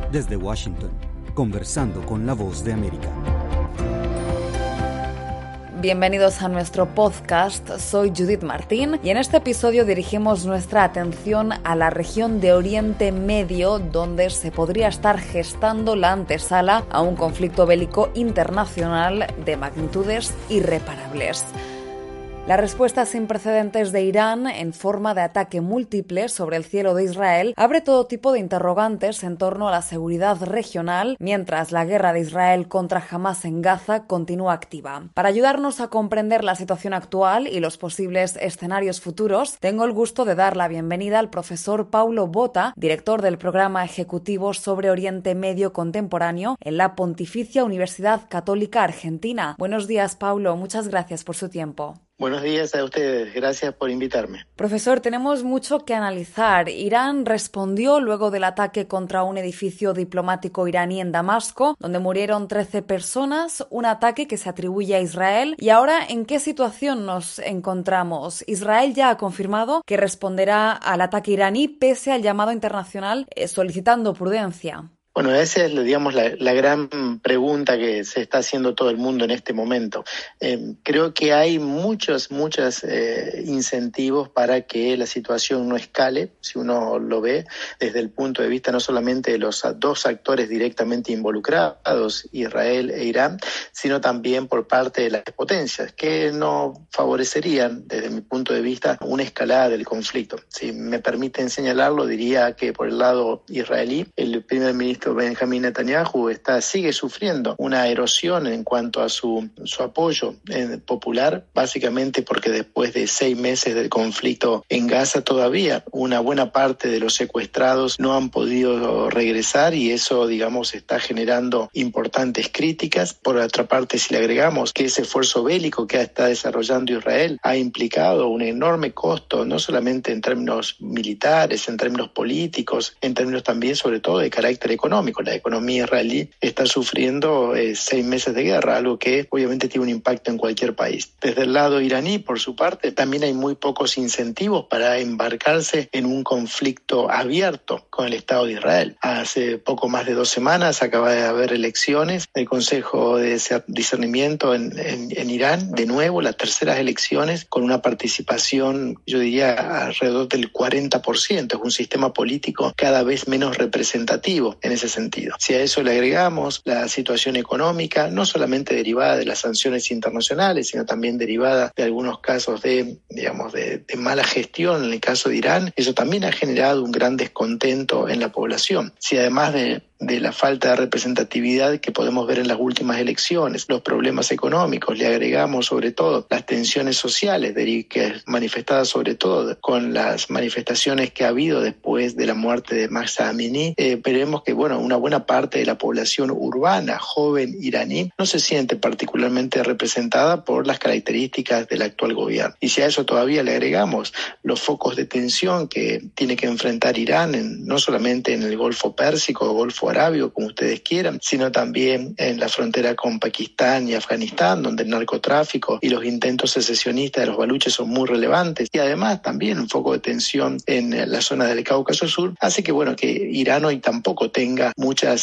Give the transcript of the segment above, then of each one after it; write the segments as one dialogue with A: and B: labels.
A: Desde Washington, conversando con la Voz de América.
B: Bienvenidos a nuestro podcast, soy Judith Martín y en este episodio dirigimos nuestra atención a la región de Oriente Medio, donde se podría estar gestando la antesala a un conflicto bélico internacional de magnitudes irreparables. La respuesta sin precedentes de Irán, en forma de ataque múltiple sobre el cielo de Israel, abre todo tipo de interrogantes en torno a la seguridad regional, mientras la guerra de Israel contra Hamás en Gaza continúa activa. Para ayudarnos a comprender la situación actual y los posibles escenarios futuros, tengo el gusto de dar la bienvenida al profesor Paulo Botta, director del programa ejecutivo sobre Oriente Medio Contemporáneo en la Pontificia Universidad Católica Argentina. Buenos días, Paulo. Muchas gracias por su tiempo.
C: Buenos días a ustedes, gracias por invitarme.
B: Profesor, tenemos mucho que analizar. Irán respondió luego del ataque contra un edificio diplomático iraní en Damasco, donde murieron 13 personas, un ataque que se atribuye a Israel. ¿Y ahora en qué situación nos encontramos? Israel ya ha confirmado que responderá al ataque iraní pese al llamado internacional solicitando prudencia.
C: Bueno, esa es, digamos, la gran pregunta que se está haciendo todo el mundo en este momento. Creo que hay muchos incentivos para que la situación no escale, si uno lo ve desde el punto de vista no solamente de los dos actores directamente involucrados, Israel e Irán, sino también por parte de las potencias, que no favorecerían, desde mi punto de vista, una escalada del conflicto. Si me permiten señalarlo, diría que por el lado israelí, el primer ministro Benjamín Netanyahu sigue sufriendo una erosión en cuanto a su apoyo popular, básicamente porque después de 6 meses del conflicto en Gaza todavía una buena parte de los secuestrados no han podido regresar y eso, digamos, está generando importantes críticas. Por otra parte, si le agregamos que ese esfuerzo bélico que está desarrollando Israel ha implicado un enorme costo, no solamente en términos militares, en términos políticos, en términos también sobre todo de carácter económico. La economía israelí está sufriendo 6 meses de guerra, algo que obviamente tiene un impacto en cualquier país. Desde el lado iraní, por su parte, también hay muy pocos incentivos para embarcarse en un conflicto abierto con el Estado de Israel. Hace poco más de 2 semanas acaba de haber elecciones del Consejo de Discernimiento en Irán, de nuevo las terceras elecciones con una participación, yo diría, alrededor del 40%. Es un sistema político cada vez menos representativo en ese sentido. Si a eso le agregamos la situación económica, no solamente derivada de las sanciones internacionales, sino también derivada de algunos casos de mala gestión en el caso de Irán, eso también ha generado un gran descontento en la población. Si además de la falta de representatividad que podemos ver en las últimas elecciones, los problemas económicos, le agregamos sobre todo las tensiones sociales, manifestadas sobre todo con las manifestaciones que ha habido después de la muerte de Mahsa Amini, veremos que una buena parte de la población urbana, joven iraní, no se siente particularmente representada por las características del actual gobierno. Y si a eso todavía le agregamos los focos de tensión que tiene que enfrentar Irán, no solamente en el Golfo Pérsico o Golfo Arábigo, como ustedes quieran, sino también en la frontera con Pakistán y Afganistán, donde el narcotráfico y los intentos secesionistas de los baluches son muy relevantes, y además también un foco de tensión en la zona del Cáucaso Sur, hace que Irán hoy tampoco tenga muchos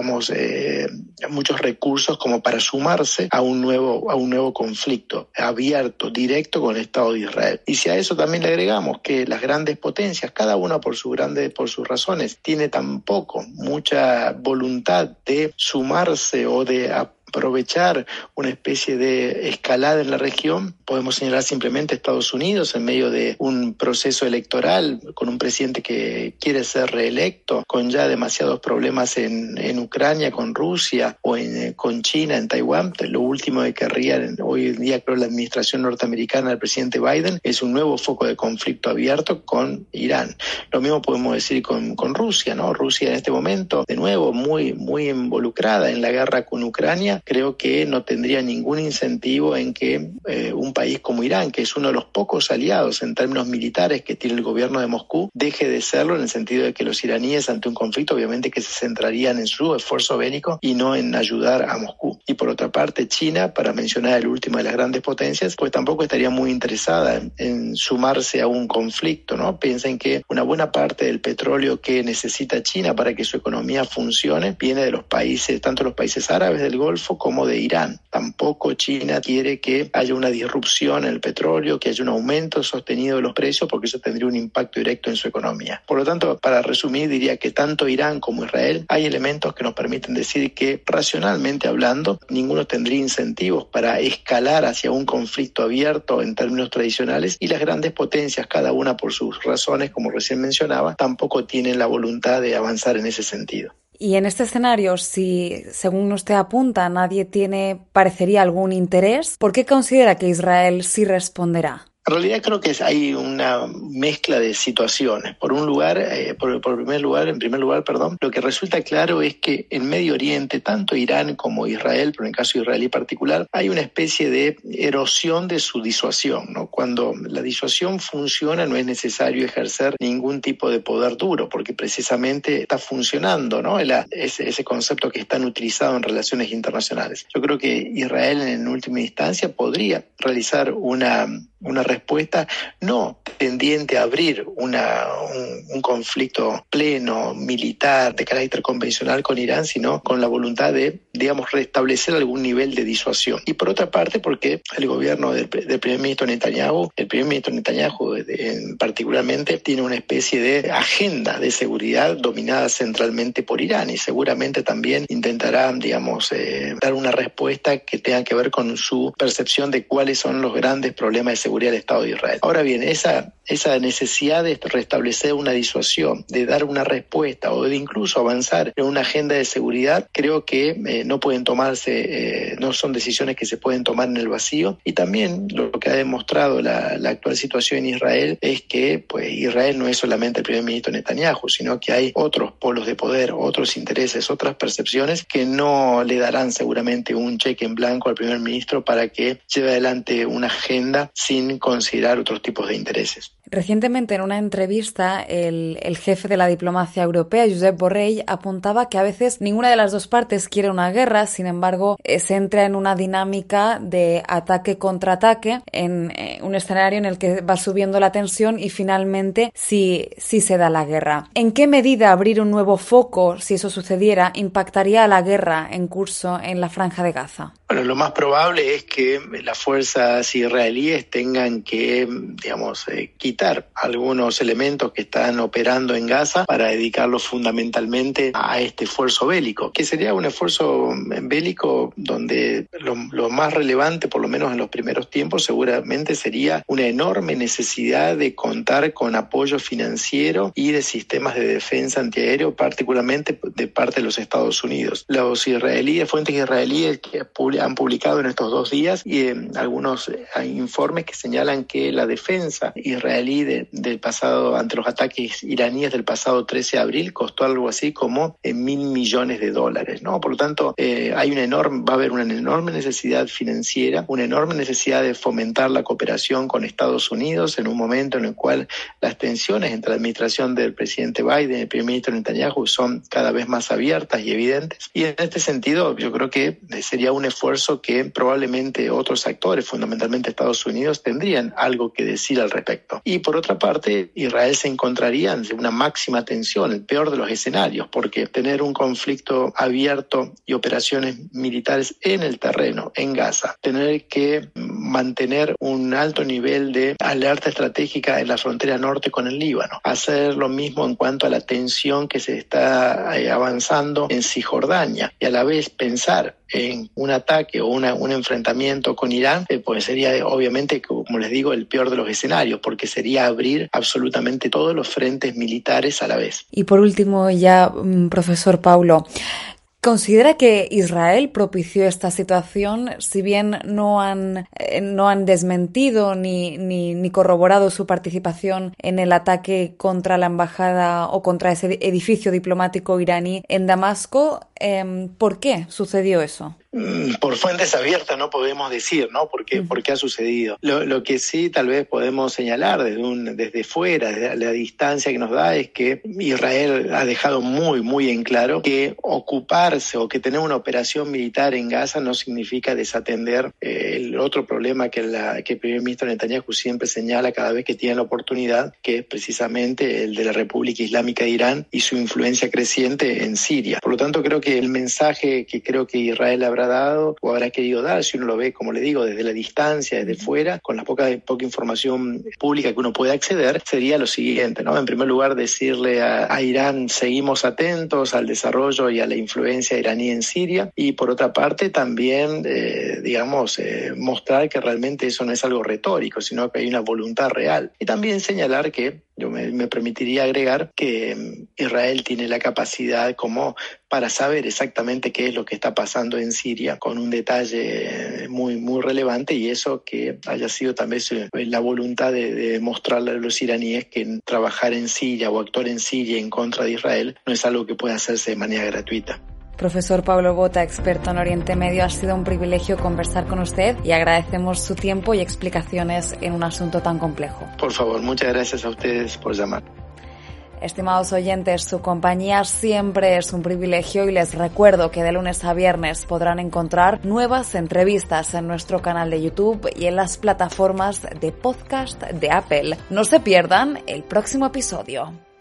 C: recursos como para sumarse a un nuevo conflicto abierto, directo con el Estado de Israel. Y si a eso también le agregamos que las grandes potencias, cada una por sus razones, tiene tampoco mucha voluntad de sumarse o de aprovechar una especie de escalada en la región, podemos señalar simplemente a Estados Unidos en medio de un proceso electoral con un presidente que quiere ser reelecto, con ya demasiados problemas en Ucrania, con Rusia o con China, en Taiwán. Lo último que querría hoy en día, creo, la administración norteamericana del presidente Biden es un nuevo foco de conflicto abierto con Irán. Lo mismo podemos decir con Rusia, ¿no? Rusia en este momento, de nuevo, muy involucrada en la guerra con Ucrania, creo que no tendría ningún incentivo en que un país como Irán, que es uno de los pocos aliados en términos militares que tiene el gobierno de Moscú, deje de serlo, en el sentido de que los iraníes ante un conflicto obviamente que se centrarían en su esfuerzo bélico y no en ayudar a Moscú. Y por otra parte, China, para mencionar el último de las grandes potencias, pues tampoco estaría muy interesada en sumarse a un conflicto, ¿no? Piensen que una buena parte del petróleo que necesita China para que su economía funcione viene de los países, tanto los países árabes del Golfo como de Irán. Tampoco China quiere que haya una disrupción en el petróleo, que haya un aumento sostenido de los precios, porque eso tendría un impacto directo en su economía. Por lo tanto, para resumir, diría que tanto Irán como Israel hay elementos que nos permiten decir que, racionalmente hablando, ninguno tendría incentivos para escalar hacia un conflicto abierto en términos tradicionales, y las grandes potencias, cada una por sus razones, como recién mencionaba, tampoco tienen la voluntad de avanzar en ese sentido.
B: Y en este escenario, si, según usted apunta, nadie parecería algún interés, ¿por qué considera que Israel sí responderá?
C: En realidad creo que hay una mezcla de situaciones. En primer lugar, lo que resulta claro es que en Medio Oriente, tanto Irán como Israel, pero en el caso israelí particular, hay una especie de erosión de su disuasión, ¿no? Cuando la disuasión funciona, no es necesario ejercer ningún tipo de poder duro, porque precisamente está funcionando, ¿no? Ese concepto que es tan utilizado en relaciones internacionales. Yo creo que Israel, en última instancia, podría realizar una respuesta no tendiente a abrir un conflicto pleno, militar, de carácter convencional con Irán, sino con la voluntad de, restablecer algún nivel de disuasión. Y por otra parte, porque el gobierno del primer ministro Netanyahu, particularmente, tiene una especie de agenda de seguridad dominada centralmente por Irán, y seguramente también intentará, dar una respuesta que tenga que ver con su percepción de cuáles son los grandes problemas de seguridad del Estado de Israel. Ahora bien, esa necesidad de restablecer una disuasión, de dar una respuesta o de incluso avanzar en una agenda de seguridad, creo que no pueden tomarse, no son decisiones que se pueden tomar en el vacío. Y también lo que ha demostrado la actual situación en Israel es que Israel no es solamente el primer ministro Netanyahu, sino que hay otros polos de poder, otros intereses, otras percepciones que no le darán seguramente un cheque en blanco al primer ministro para que lleve adelante una agenda sin considerar otros tipos de intereses.
B: Recientemente, en una entrevista, el jefe de la diplomacia europea, Josep Borrell, apuntaba que a veces ninguna de las dos partes quiere una guerra, sin embargo, se entra en una dinámica de ataque-contraataque, en un escenario en el que va subiendo la tensión y finalmente sí se da la guerra. ¿En qué medida abrir un nuevo foco, si eso sucediera, impactaría a la guerra en curso en la Franja de Gaza?
C: Bueno, lo más probable es que las fuerzas israelíes tengan que, quitar algunos elementos que están operando en Gaza para dedicarlos fundamentalmente a este esfuerzo bélico, que sería un esfuerzo bélico donde lo más relevante, por lo menos en los primeros tiempos, seguramente sería una enorme necesidad de contar con apoyo financiero y de sistemas de defensa antiaéreo, particularmente de parte de los Estados Unidos. Fuentes israelíes que han publicado en estos 2 días y algunos informes que señalan que la defensa israelí del pasado, ante los ataques iraníes del pasado 13 de abril, costó algo así como $1.000 millones, ¿no? Por lo tanto, va a haber una enorme necesidad financiera, una enorme necesidad de fomentar la cooperación con Estados Unidos en un momento en el cual las tensiones entre la administración del presidente Biden y el primer ministro Netanyahu son cada vez más abiertas y evidentes. Y en este sentido, yo creo que sería un esfuerzo que probablemente otros actores, fundamentalmente Estados Unidos, tendrían algo que decir al respecto. Y por otra parte, Israel se encontraría ante una máxima tensión, el peor de los escenarios, porque tener un conflicto abierto y operaciones militares en el terreno, en Gaza, tener que mantener un alto nivel de alerta estratégica en la frontera norte con el Líbano, hacer lo mismo en cuanto a la tensión que se está avanzando en Cisjordania, y a la vez pensar en un ataque o un enfrentamiento con Irán, pues sería obviamente, como les digo, el peor de los escenarios, porque sería abrir absolutamente todos los frentes militares a la vez.
B: Y por último, ya, profesor Paulo, ¿considera que Israel propició esta situación, si bien no han desmentido ni corroborado su participación en el ataque contra la embajada o contra ese edificio diplomático iraní en Damasco? ¿por qué sucedió eso?
C: Por fuentes abiertas no podemos decir, ¿no? ¿Por qué ha sucedido? Lo que sí tal vez podemos señalar desde fuera, desde la distancia que nos da, es que Israel ha dejado muy, muy en claro que ocuparse o que tener una operación militar en Gaza no significa desatender el otro problema que el primer ministro Netanyahu siempre señala cada vez que tiene la oportunidad, que es precisamente el de la República Islámica de Irán y su influencia creciente en Siria. Por lo tanto, creo que el mensaje que creo que Israel habrá dado o habrá querido dar, si uno lo ve, como le digo, desde la distancia, desde fuera, con la poca información pública que uno puede acceder, sería lo siguiente, ¿no? En primer lugar, decirle a Irán, seguimos atentos al desarrollo y a la influencia iraní en Siria, y por otra parte también, mostrar que realmente eso no es algo retórico, sino que hay una voluntad real. Y también señalar que, yo me permitiría agregar que Israel tiene la capacidad como para saber exactamente qué es lo que está pasando en Siria, con un detalle muy, muy relevante, y eso que haya sido también la voluntad de mostrarle a los iraníes que trabajar en Siria o actuar en Siria en contra de Israel no es algo que pueda hacerse de manera gratuita.
B: Profesor Pablo Bota, experto en Oriente Medio, ha sido un privilegio conversar con usted y agradecemos su tiempo y explicaciones en un asunto tan complejo.
C: Por favor, muchas gracias a ustedes por llamar.
B: Estimados oyentes, su compañía siempre es un privilegio y les recuerdo que de lunes a viernes podrán encontrar nuevas entrevistas en nuestro canal de YouTube y en las plataformas de podcast de Apple. No se pierdan el próximo episodio.